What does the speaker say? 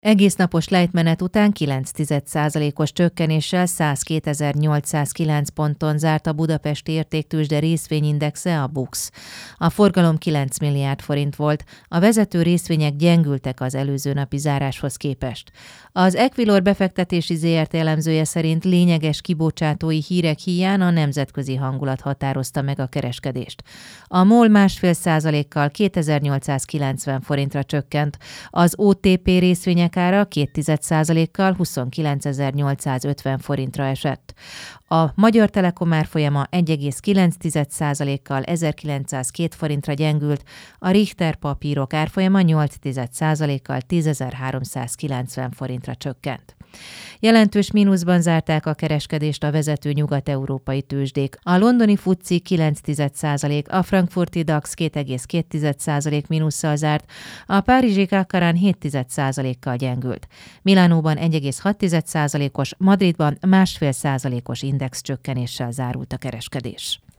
Egész napos lejtmenet után 9,1%-os csökkenéssel 102.809 ponton zárt a budapesti értéktőzsde részvényindexe, a BUX. A forgalom 9 milliárd forint volt, a vezető részvények gyengültek az előző napi záráshoz képest. Az Equilor befektetési ZRT elemzője szerint lényeges kibocsátói hírek híján a nemzetközi hangulat határozta meg a kereskedést. A MOL 1,5%-kal 2890 forintra csökkent, az OTP részvények ára 0,2%-kal 29.850 forintra esett. A Magyar Telekom árfolyama 1,9%-kal 1902 forintra gyengült, a Richter papírok árfolyama 8,1%-kal 10.390 forintra csökkent. Jelentős mínuszban zárták a kereskedést a vezető nyugat-európai tőzsdék. A londoni FTSE 9,1%, a frankfurti DAX 2,2% mínusszal zárt, a párizsi CAC 7,1%-kal gyengült. Milánóban 1,6%-os, Madridban 1,5%-os index csökkenéssel zárult a kereskedés.